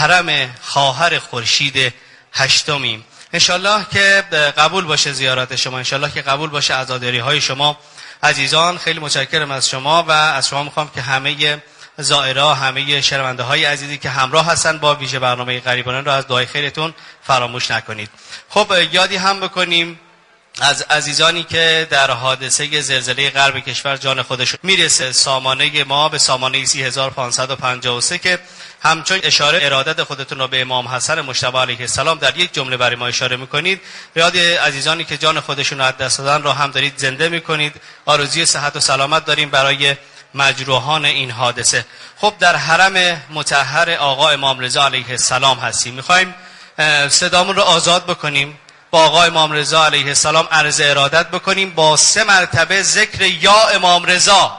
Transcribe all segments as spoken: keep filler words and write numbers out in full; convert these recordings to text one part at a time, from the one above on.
حرم خواهر خورشید هشتمیم. انشالله که قبول باشه زیارت شما، انشالله که قبول باشه عزاداری های شما. عزیزان خیلی متشکرم از شما و از شما میخوام که همه زائرها، همه شنونده های عزیزی که همراه هستن با ویژه برنامه غریبانان را از دعای خیرتون فراموش نکنید. خب یادی هم بکنیم از عزیزانی که در حادثه زلزله غرب کشور جان خودشون میرسه. سامانه ما به سامانه سی هزار و پانصد و پنجاه و سه که همچون اشاره ارادت خودتون رو به امام حسن مجتبی علیه السلام در یک جمله برای ما اشاره میکنید. یاد عزیزانی که جان خودشون رو از دست دادن رو هم دارید زنده میکنید. آرزوی صحت و سلامت داریم برای مجروحان این حادثه. خب در حرم مطهر آقا امام رضا علیه السلام هستیم. میخوایم صدامون رو آزاد بکنیم، با آقا امام رضا علیه السلام عرض ارادت بکنیم با سه مرتبه ذکر یا امام رضا.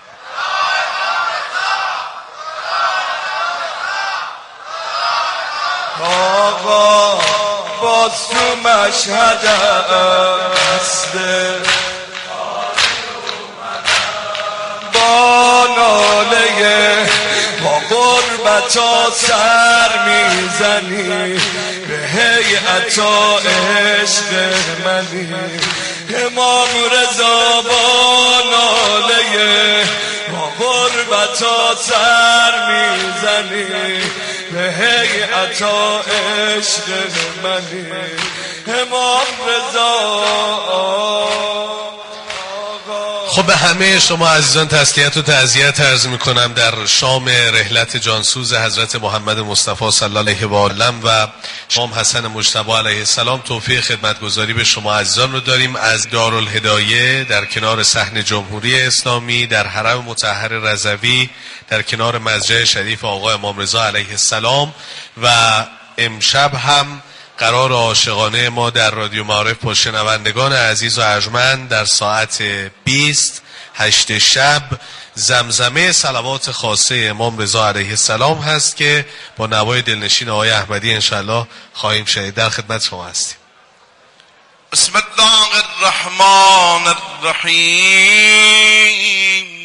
آقا باز تو مشهد هسته با ناله با غربتا سر میزنی به هیئتا عشق منی. امام رضا با ناله با غربتا سر میزنی به هیئتا عشق منی. امام رضا. خب به همه شما عزیزان تسلیت و تعزیت عرض میکنم در شام رحلت جانسوز حضرت محمد مصطفی صلی الله علیه و آله و امام حسن مجتبی علیه السلام. توفیق خدمتگزاری به شما عزیزان رو داریم از دارالهدایه در کنار صحن جمهوری اسلامی در حرم مطهر رضوی در کنار مسجد شریف آقا امام رضا علیه السلام. و امشب هم قرار عاشقانه ما در رادیو معارف با شنوندگان عزیز و ارجمند در ساعت بیست هشت شب زمزمه صلوات خاصه امام رضا علیه السلام هست که با نوای دلنشین آقای احمدی انشالله خواهیم شنید. در خدمت شما هستیم. بسم الله الرحمن الرحیم.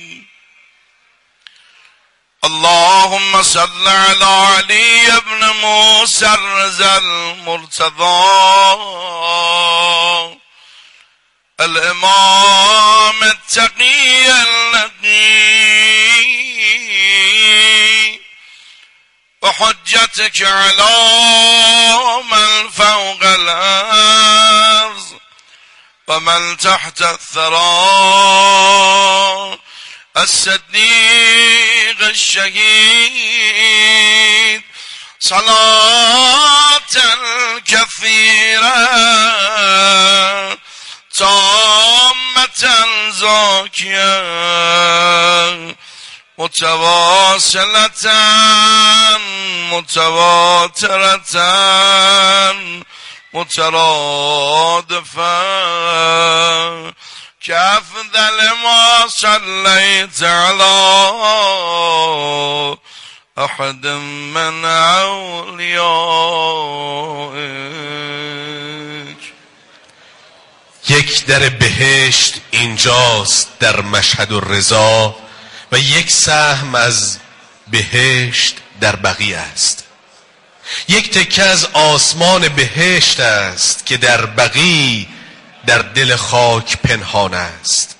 اللهم صل على علي ابن موسى الرضا المرتضى الامام التقي النقي وحجتك على من فوق الارض ومن تحت الثرى الصديق الشهيد صلاة كثيرة تامة زاكية متواصلة متواترة مترادفة كأفضل ما صليت على أحد من أوليائك. یک در بهشت اینجاست در مشهد الرضا و یک سهم از بهشت در بقیه است. یک تکه از آسمان بهشت است که در بقیه در دل خاک پنهان است.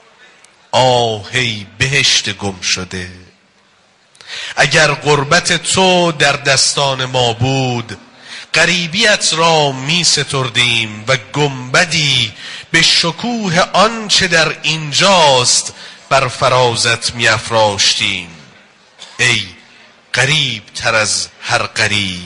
آهی بهشت گم شده، اگر غربت تو در دستان ما بود غریبیت را می ستردیم و گنبدی به شکوه آنچه در اینجاست بر فرازت می افراشتیم. ای غریب تر از هر غریب،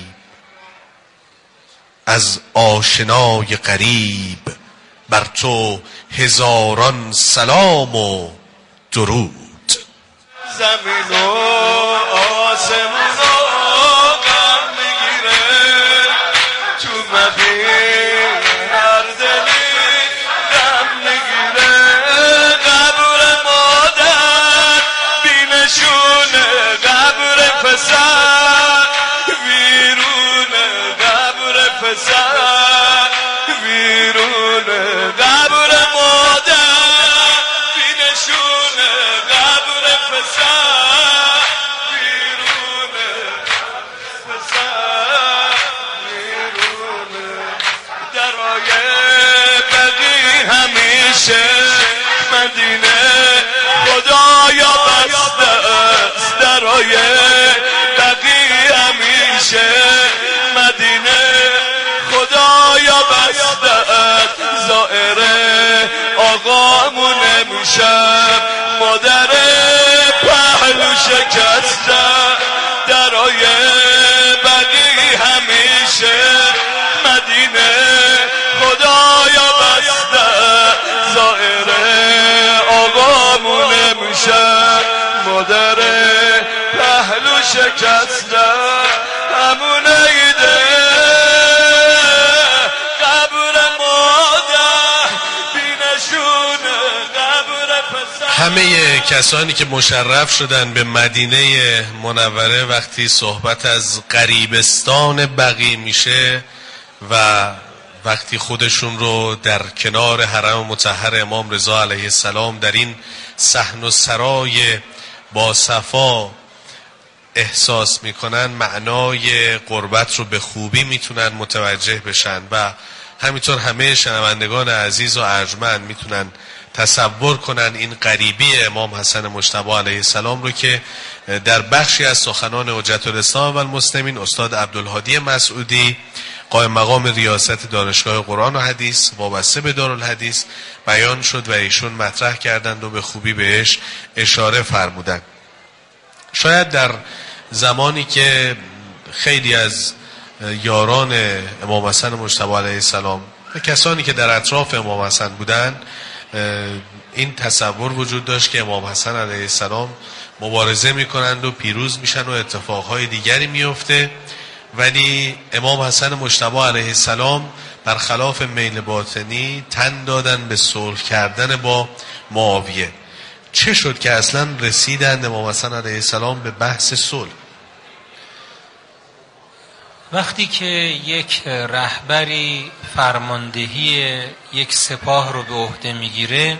از آشنای غریب بر تو هزاران سلام و درود. زمین و آسمان و غم میگیره تو مبین هر دلی غم میگیره. قبر مادر بینشونه قبر پسر ویرونه قبر پسر ویرونه قبر مادر بینشونه قبر پسر ویرونه پسر همیشه مدینه خدایا بستت زائره آقامون امشب مادر پهلو شکسته درای بقی همیشه مدینه خدایا بستت زائره آقامون امشب مادر پهلو شکسته همون ایده همه کسانی که مشرف شدن به مدینه منوره وقتی صحبت از غریبستان بقی میشه و وقتی خودشون رو در کنار حرم مطهر امام رضا علیه السلام در این صحن و سرای با صفا احساس میکنن معنای قربت رو به خوبی میتونن متوجه بشن و همینطور همه شنوندگان عزیز و ارجمند میتونن تصور کنن این غریبی امام حسن مجتبی علیه السلام رو که در بخشی از سخنان حجت الاسلام و المسلمین استاد عبدالهادی مسعودی قائم مقام ریاست دانشگاه قرآن و حدیث وابسته به دارالحدیث بیان شد و ایشون مطرح کردند و به خوبی بهش اشاره فرمودند. شاید در زمانی که خیلی از یاران امام حسن مجتبی علیه السلام و کسانی که در اطراف امام حسن بودند این تصور وجود داشت که امام حسن علیه السلام مبارزه میکنند و پیروز میشن و اتفاقهای دیگری میفته، ولی امام حسن مجتبی علیه السلام برخلاف میل باطنی تن دادن به صلح کردن با معاویه. چه شد که اصلا رسیدند امام حسن علیه السلام به بحث صلح؟ وقتی که یک رهبری فرماندهی یک سپاه رو به عهده میگیره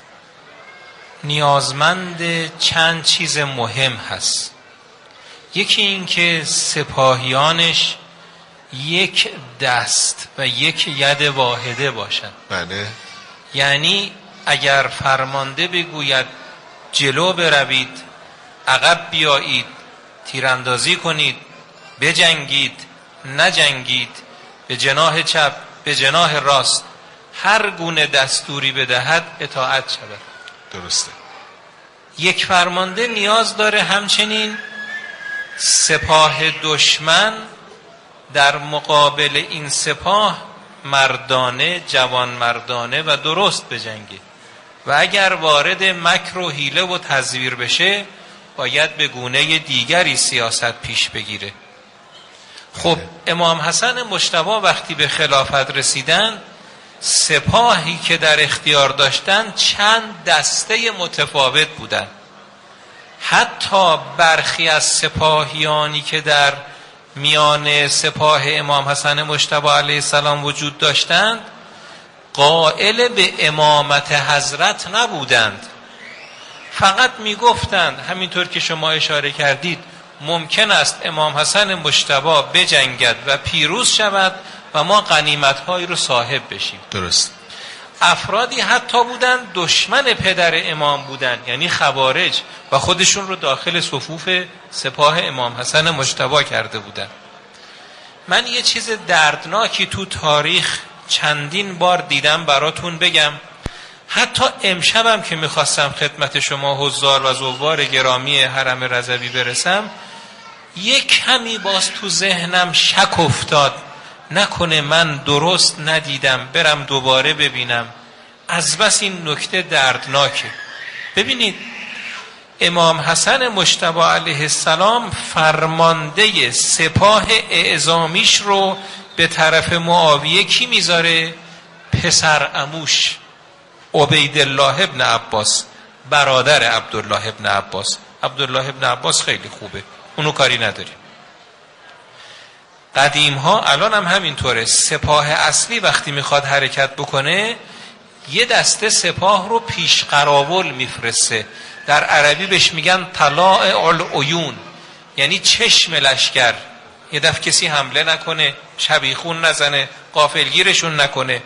نیازمند چند چیز مهم هست. یکی این که سپاهیانش یک دست و یک ید واحده باشن. بله. یعنی اگر فرمانده بگوید جلو بروید، عقب بیایید، تیراندازی کنید، بجنگید، نجنگید، به جناح چپ، به جناح راست، هر گونه دستوری بدهد اطاعت شود. درسته. یک فرمانده نیاز داره همچنین سپاه دشمن در مقابل این سپاه مردانه، جوان مردانه و درست بجنگه و اگر وارد مکر و حیله و تزویر بشه باید به گونه دیگری سیاست پیش بگیره. خب امام حسن مجتبی وقتی به خلافت رسیدن سپاهی که در اختیار داشتن چند دسته متفاوت بودن. حتی برخی از سپاهیانی که در میان سپاه امام حسن مجتبی علیه السلام وجود داشتند قائل به امامت حضرت نبودند، فقط میگفتند همینطور که شما اشاره کردید ممکن است امام حسن مجتبی بجنگد و پیروز شود و ما غنیمت‌هایی رو صاحب بشیم. درست. افرادی حتی بودن دشمن پدر امام بودن، یعنی خوارج، و خودشون رو داخل صفوف سپاه امام حسن مجتبی کرده بودن. من یه چیز دردناکی تو تاریخ چندین بار دیدم براتون بگم. حتی امشبم که میخواستم خدمت شما حضار و زوار گرامی حرم رضوی برسم یک کمی باز تو ذهنم شک افتاد نکنه من درست ندیدم، برم دوباره ببینم. از بس این نکته دردناکه. ببینید امام حسن مجتبی علیه السلام فرمانده سپاه اعزامیش رو به طرف معاویه کی میذاره؟ پسر عموش عبیدالله ابن عباس، برادر عبدالله ابن عباس. عبدالله ابن عباس خیلی خوبه، اونو کاری نداریم. قدیم ها الان هم همینطوره. سپاه اصلی وقتی میخواد حرکت بکنه یه دسته سپاه رو پیش قراول میفرسته. در عربی بهش میگن طلاع العیون، یعنی چشم لشکر. یه دفعه کسی حمله نکنه، شبیخون نزنه، غافلگیرشون نکنه.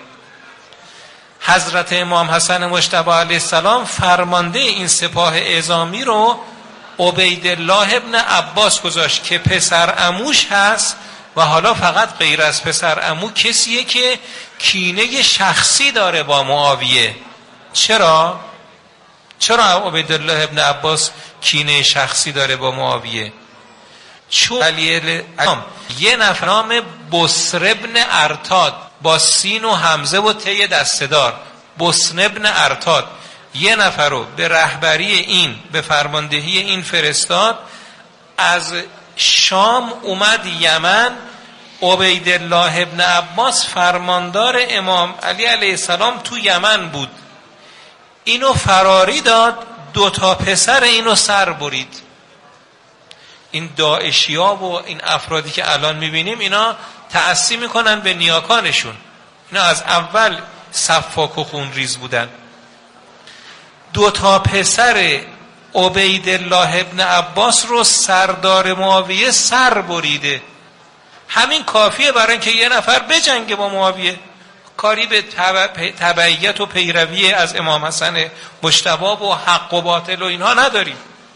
حضرت امام حسن مجتبی علیه السلام فرمانده این سپاه اعزامی رو عبیدالله ابن عباس گذاشت که پسر عموش هست و حالا فقط غیر از پسر عمو کسیه که کینه شخصی داره با معاویه. چرا؟ چرا عبیدالله ابن عباس کینه شخصی داره با معاویه؟ چون علی یه نفر نام بسر ابن ارتاد با سین و همزه و ته دسته‌دار، بسر ابن ارتاد، یه نفر رو به رهبری این، به فرماندهی این فرستاد. از شام اومد یمن. عبیدالله ابن عباس فرماندار امام علی علیه السلام تو یمن بود. اینو فراری داد، دو تا پسر اینو سر برید. این داعشیا و این افرادی که الان میبینیم اینا تعصی میکنن به نیاکانشون. اینا از اول صفاک و خونریز بودن. دو تا پسر عبیدالله ابن عباس رو سردار معاویه سر بریده. همین کافیه برای اینکه یه نفر بجنگه با معاویه. کاری به تبعیت و پیروی از امام حسن مجتبی و حق و باطل و اینها نداریم.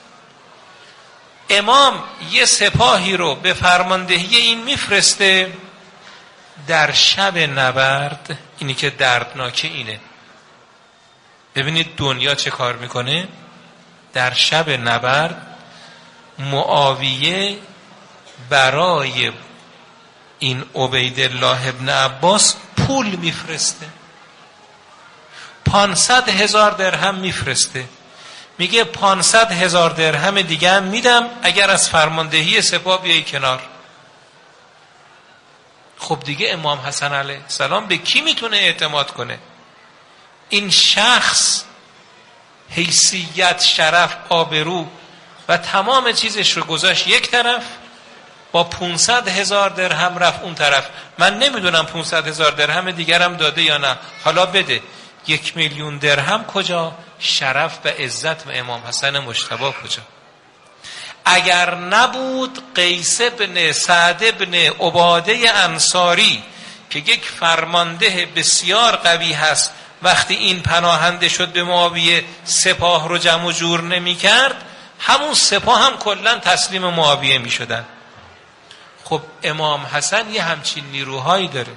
امام یه سپاهی رو به فرماندهی این میفرسته. در شب نبرد، اینی که دردناکه اینه، ببینید دنیا چه کار میکنه. در شب نبرد معاویه برای این عبیدالله ابن عباس پول میفرسته، پانصد هزار درهم میفرسته. میگه پانصد هزار درهم دیگه هم میدم اگر از فرماندهی سپاه بیایی کنار. خب دیگه امام حسن علیه السلام به کی میتونه اعتماد کنه؟ این شخص حیثیت، شرف، آبرو و تمام چیزش رو گذاشت یک طرف، با پونصد هزار درهم رفت اون طرف. من نمیدونم پونصد هزار درهم دیگرم داده یا نه، حالا بده. یک میلیون درهم کجا؟ شرف و عزت و امام حسن مجتبی کجا؟ اگر نبود قیس بن سعد بن عباده انصاری که یک فرمانده بسیار قوی هست، وقتی این پناهنده شد به معاویه سپاه رو جمع و جور نمی کرد، همون سپاه هم کلن تسلیم معاویه می شدن. خب امام حسن یه همچین نیروهایی داره.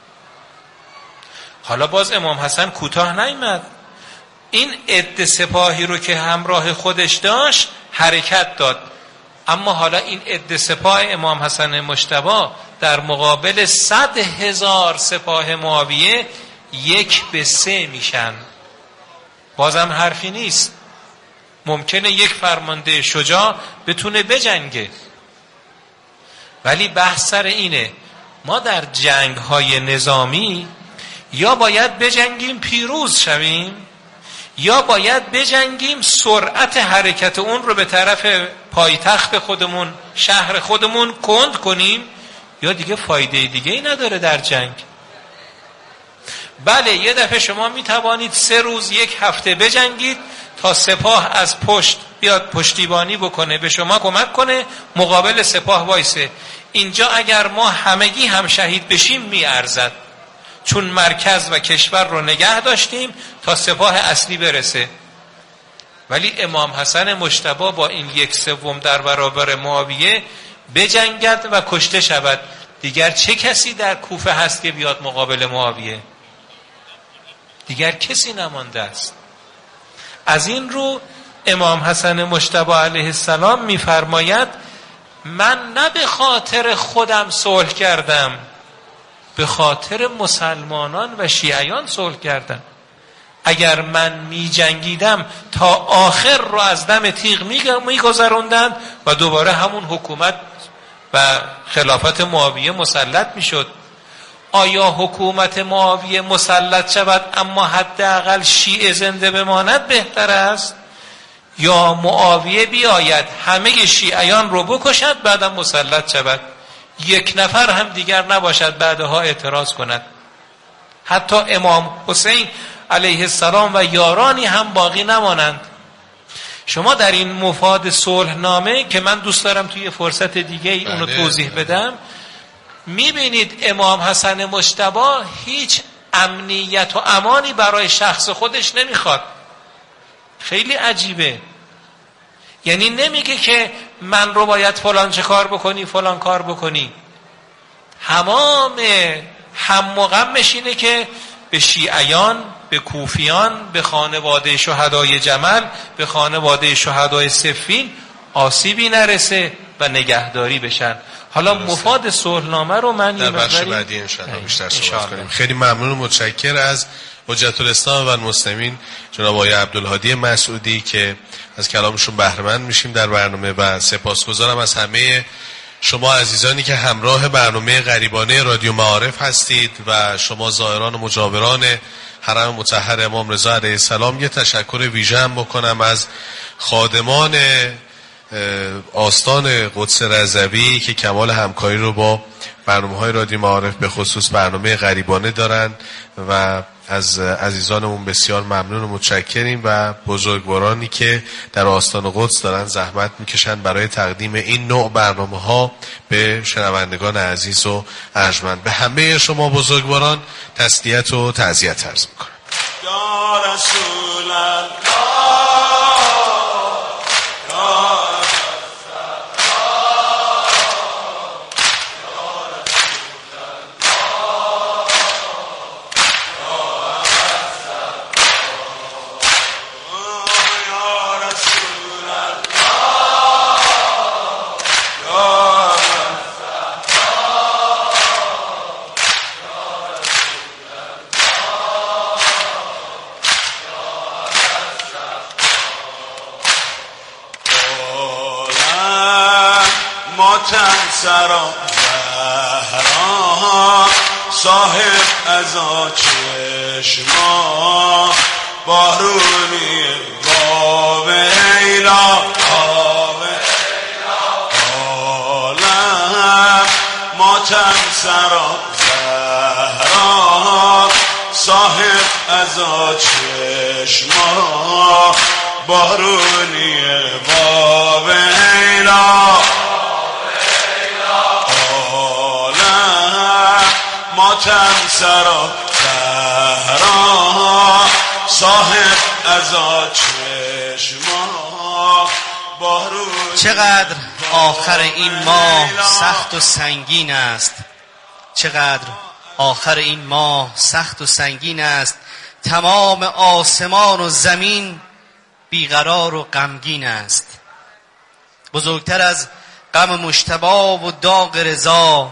حالا باز امام حسن کوتاه نیامد، این عده سپاهی رو که همراه خودش داشت حرکت داد. اما حالا این عده سپاه امام حسن مجتبی در مقابل صد هزار سپاه معاویه یک به سه میشن. بازم حرفی نیست. ممکنه یک فرمانده شجاع بتونه بجنگه، ولی بحث سر اینه ما در جنگ های نظامی یا باید بجنگیم پیروز شویم، یا باید بجنگیم سرعت حرکت اون رو به طرف پایتخت خودمون، شهر خودمون کند کنیم، یا دیگه فایده دیگه ای نداره در جنگ. بله یه دفعه شما می توانید سه روز یک هفته بجنگید تا سپاه از پشت بیاد پشتیبانی بکنه، به شما کمک کنه، مقابل سپاه وایسه. اینجا اگر ما همگی هم شهید بشیم می ارزد، چون مرکز و کشور رو نگه داشتیم تا سپاه اصلی برسه. ولی امام حسن مجتبی با این یک سوم در برابر معاویه بجنگد و کشته شود، دیگر چه کسی در کوفه هست که بیاد مقابل معاویه؟ دیگر کسی نمانده است. از این رو امام حسن مجتبی علیه السلام میفرماید من نه به خاطر خودم صلح کردم، به خاطر مسلمانان و شیعیان صلح کردم. اگر من می جنگیدم تا آخر رو از دم تیغ می گذروندن و دوباره همون حکومت و خلافت معاویه مسلط می شد. آیا حکومت معاویه مسلط شود اما حداقل شیعه زنده بماند بهتر است، یا معاویه بیاید همه شیعیان رو بکشد بعدم مسلط شود، یک نفر هم دیگر نباشد بعدها اعتراض کند؟ حتی امام حسین علیه السلام و یارانی هم باقی نمانند. شما در این مفاد صلح نامه که من دوست دارم توی فرصت دیگه ای اونو توضیح بدم، میبینید امام حسن مجتبی هیچ امنیت و امانی برای شخص خودش نمیخواد. خیلی عجیبه. یعنی نمیگه که من رو باید فلان چه کار بکنی فلان کار بکنی. همام هم و غمش اینه که به شیعیان، به کوفیان، به خانواده شهدای جمل، به خانواده شهدای صفین آسیبی نرسه و نگهداری بشن. حالا مفاد صلحنامه رو من در بخش بعدی انشاءالله بیشتر صحبت کنیم. خیلی ممنون و متشکر از حجت الاسلام و المسلمین جناب آقای عبدالهادی مسعودی که از کلامشون بهره مند میشیم در برنامه و سپاسگزارم از همه شما عزیزانی که همراه برنامه غریبانه رادیو معارف هستید و شما زائران و مجاوران حرم مطهر امام رضا علیه السلام. یه تشکر ویژه هم بکنم از خادمان آستان قدس رضوی که کمال همکاری رو با برنامه‌های رادیو معارف به خصوص برنامه غریبانه دارن و از عزیزانمون بسیار ممنون و متشکریم و بزرگوارانی که در آستان قدس دارن زحمت میکشن برای تقدیم این نوع برنامه‌ها به شنوندگان عزیز و ارجمند. به همه شما بزرگواران تسلیت و تعزیت عرض میکنم. یا رسول الله سرا زهرا صاحب ازا چشما بارونی باب ایلا باب عالم ماتم سرا زهرا صاحب ازا چشما بارونی باب ایلا ماتم سرا زهرا صاحب ازا چشما بارون. چقدر آخر این ماه سخت و سنگین است، چقدر آخر این ماه سخت و سنگین است، تمام آسمان و زمین بیقرار و غمگین است. بزرگتر از غم مجتبی و داغ رضا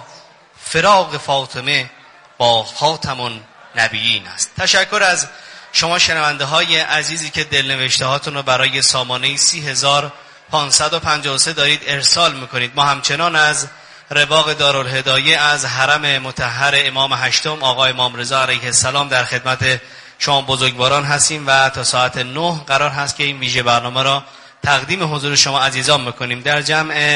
فراق فاطمه با خاتم نبیین است. تشکر از شما شنونده های عزیزی که دلنوشته هاتون رو برای سامانه سی هزار و پانصد و پنجاه و سه دارید ارسال میکنید. ما همچنان از رواق دارالهدایه از حرم مطهر امام هشتم آقای امام رضا علیه السلام در خدمت شما بزرگواران هستیم و تا ساعت نه قرار هست که این ویژه برنامه را تقدیم حضور شما عزیزان میکنیم. در جمع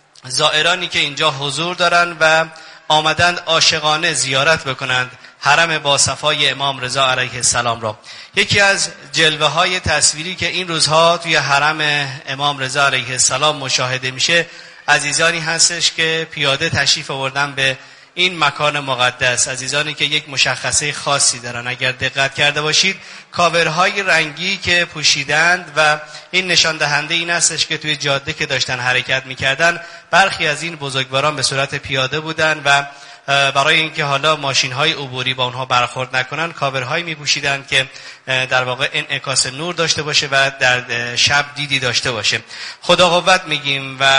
زائرانی که اینجا حضور دارند و آمدند عاشقانه زیارت بکنند حرم با صفای امام رضا علیه السلام را. یکی از جلوه های تصویری که این روزها توی حرم امام رضا علیه السلام مشاهده میشه، عزیزانی هستش که پیاده تشریف آوردن به این مکان مقدس، عزیزانی که یک مشخصه خاصی دارن. اگر دقت کرده باشید کاورهای رنگی که پوشیدند و این نشان دهنده این هستش که توی جاده که داشتن حرکت میکردن برخی از این بزرگواران به صورت پیاده بودن و برای اینکه حالا ماشین‌های عبوری با اونها برخورد نکنن کاورهایی می‌پوشیدن که در واقع انعکاس نور داشته باشه و در شب دیدی داشته باشه. خدا قوت میگیم و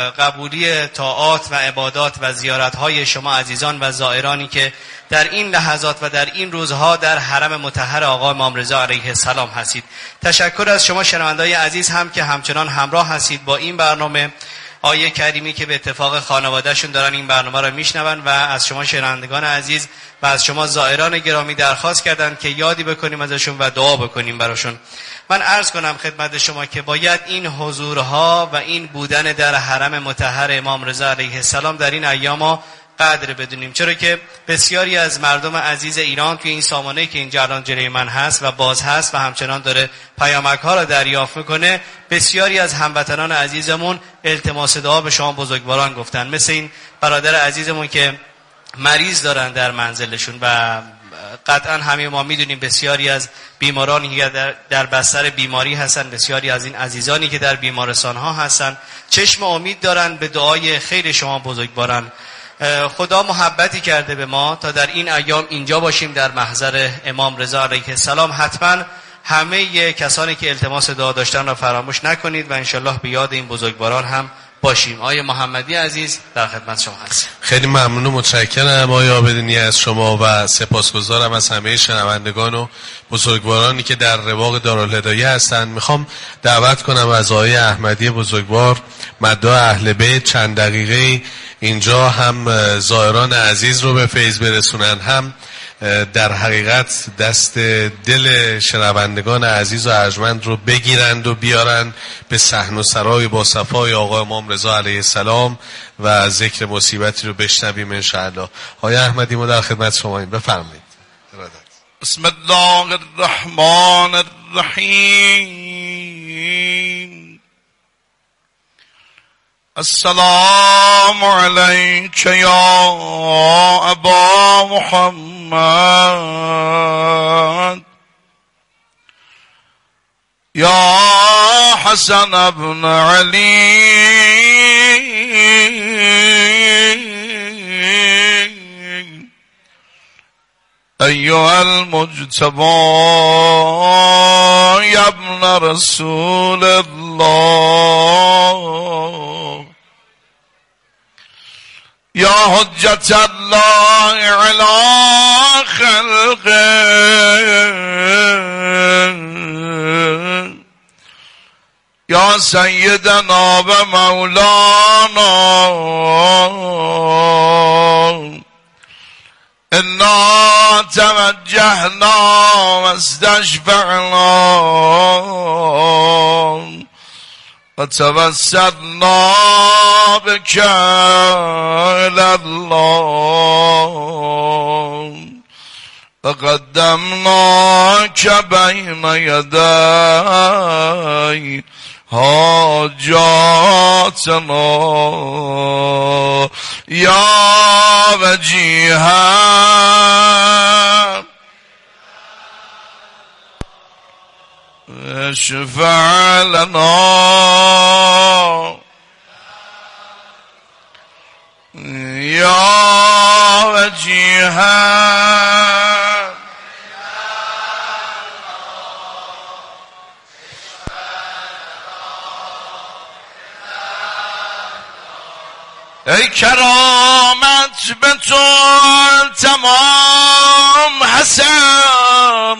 قبولی طاعات و عبادات و زیارت‌های شما عزیزان و زائرانی که در این لحظات و در این روزها در حرم مطهر آقا امام رضا علیه السلام هستید. تشکر از شما شنونده‌های عزیز هم که همچنان همراه هستید با این برنامه. آیه کریمی که به اتفاق خانوادهشون دارن این برنامه رو میشنون و از شما شنوندگان عزیز و از شما زائران گرامی درخواست کردن که یادی بکنیم ازشون و دعا بکنیم براشون. من عرض کنم خدمت شما که باید این حضورها و این بودن در حرم مطهر امام رضا علیه السلام در این ایام قدر بدونیم، چرا که بسیاری از مردم عزیز ایران توی این سامانه که اینجا الان جلوی من هست و باز هست و همچنان داره پیامک ها رو دریافت میکنه، بسیاری از هموطنان عزیزمون التماس دعا به شما بزرگواران گفتن، مثل این برادر عزیزمون که مریض دارن در منزلشون و قطعا همه ما میدونیم بسیاری از بیمارانی که در, در بستر بیماری هستن، بسیاری از این عزیزانی که در بیمارستان ها هستن چشم امید دارن به دعای خیر شما بزرگواران. خدا محبتی کرده به ما تا در این ایام اینجا باشیم در محضر امام رضا علیه السلام. حتما همه کسانی که التماس دعا داشتن را فراموش نکنید و انشالله به یاد این بزرگواران هم باشیم. آقای محمدی عزیز در خدمت شما هستیم. خیلی ممنون و متشکرم آقای عابدینی از شما و سپاسگزارم از همه شنوندگان و بزرگوارانی که در رواق دارالهدایه هستند. میخوام دعوت کنم از آقای احمدی بزرگوار مداح اهل بیت چند دقیقه اینجا هم زائران عزیز رو به فیض برسونن، هم در حقیقت دست دل شنوندگان عزیز و ارجمند رو بگیرند و بیارند به صحن و سرای با صفای آقا امام رضا علیه السلام و ذکر مصیبتی رو بشنویم انشاءالله. آقای احمدی ما در خدمت شماییم، بفرمایید. بسم الله الرحمن الرحیم. السلام علیک یا ابا محمد یا حسن ابن علی ایها المجتبی یا ابن رسول الله یا حجت الله علی خلقه یا سیدنا و مولانا انا توجهنا و استشفعنا و توسلنا بك الى الله و قدمناك بین یدی حاجاتنا یا وجیها اشفع لنا یا وجیها ای کرامت به تو تمام حسن،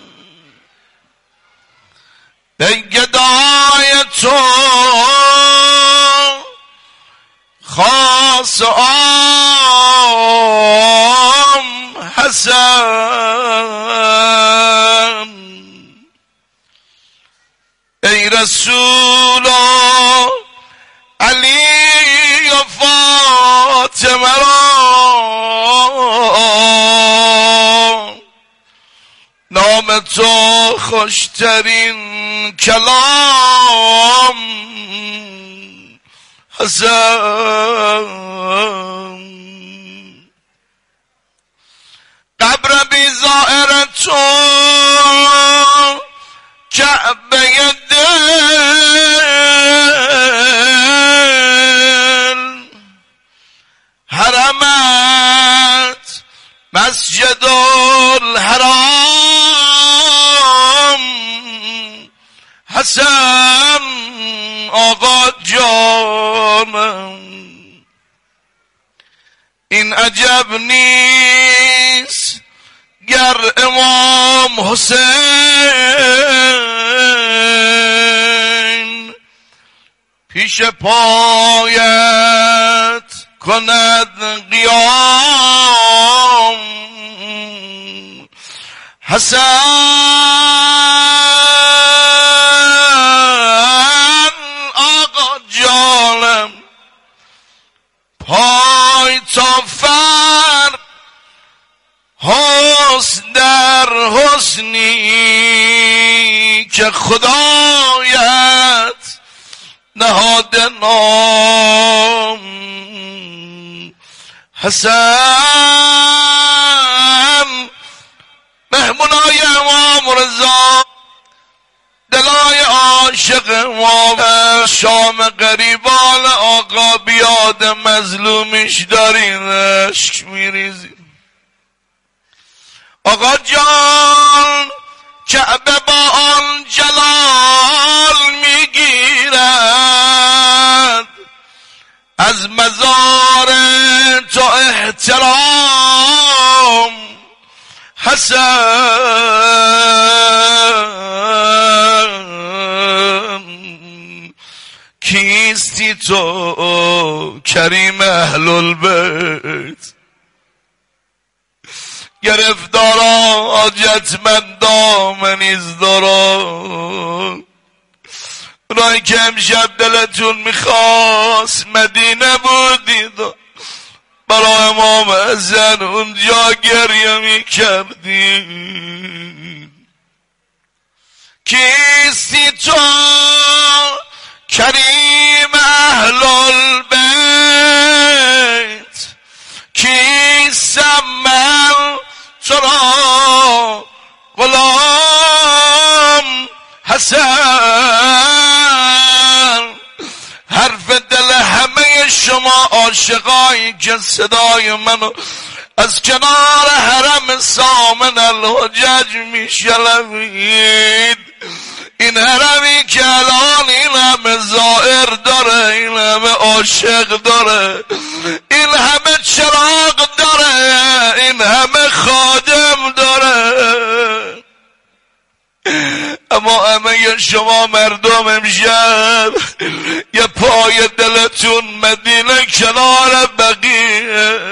ای گدای تو خاص عام حسن، ای رسول علی و فاطمه را نام تو خوشترین کلام حسن، قبر بی زائر تو کعبه دل، حرمت مسجد الحرام حسن آقا جانم. این عجب نیست گر امام حسین پیش پایت کند قیام حسن آقا جانم. پای تا فر حسن در حسنی که خدایت نهاده نام حسن شام غریبان آقا بیاد مظلومش دارین اشک میریزی. آقا جان کعبه با آن جلال میگیرد، از مزار تو احترام حسن. کیستی تو کریم اهل البیت، گرفتارا حاجتمندا منیز دارا. اونایی که امشب دلتون میخواست مدینه بودید برای امام حسن اونجا گریه میکردید. کیستی تو کریم اهل البیت، کیستم من تو را غلام حسن. حرف دل همه شما عاشقایی که صدای منو از کنار حرم سامن الحجج میشنوید، این حرمی که الان این همه زائر داره، این همه عاشق داره، این همه چراغ داره، این همه خادم داره، اما همه شما مردم امشب یه پای دلتون مدینه کنار بقیه.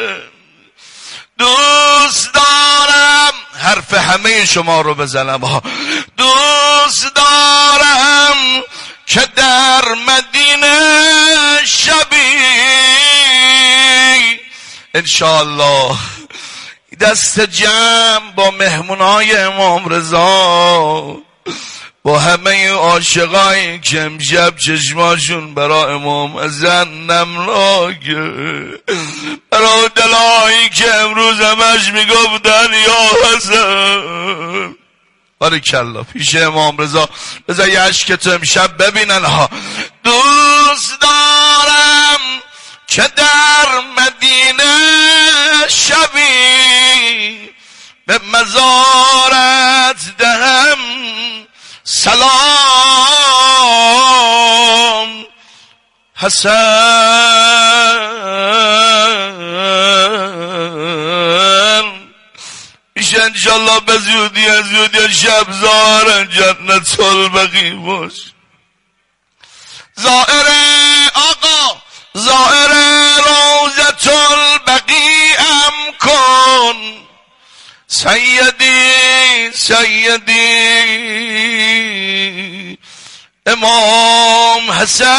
دوست دارم حرف همه شما رو بزنم ها. دوست دارم که در مدینه شبی انشاءالله دست جمع با مهمونای امام رضا، با همه عاشقایی که امشب چشماشون برای امام حسن نملاکه، برای دلایی که امروز همش میگفتن یا حسن بارکالله پیش امام رضا، بذار یه عشقتو امشب ببینن ها. دوست دارم که در مدینه شبی به مزارت دهم سلام حسن. میشه انشالله به زودی از زودی شب زار جنت البقیع باش. زائر آقا زائر روضة البقیعم کن، سیدی سیدی امام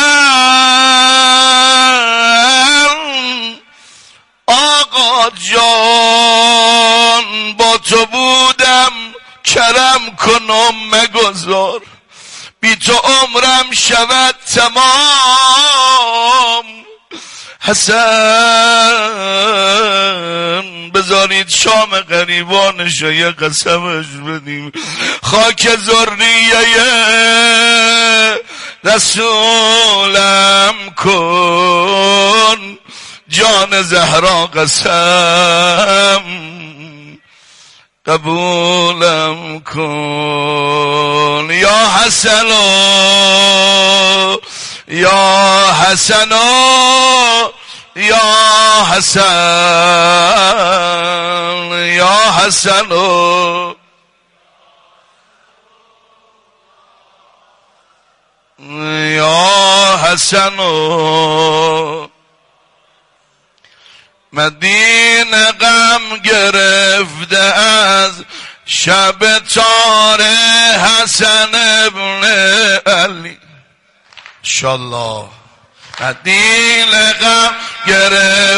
حسن. آقا جان با تو بودم کرم کنم مگذار، بی تو عمرم شود تمام حسن. بذارید شام غریبانش یه قسمش بدیم، خاک ذریه رسولم کن، جان زهرا قسم قبولم کن. یا حسنو یا حسنو یا حسن یا حسنو یا حسنو. مدینه غم گرفته از شب تار حسن ابن علی انشالله. مدینه غم گرفته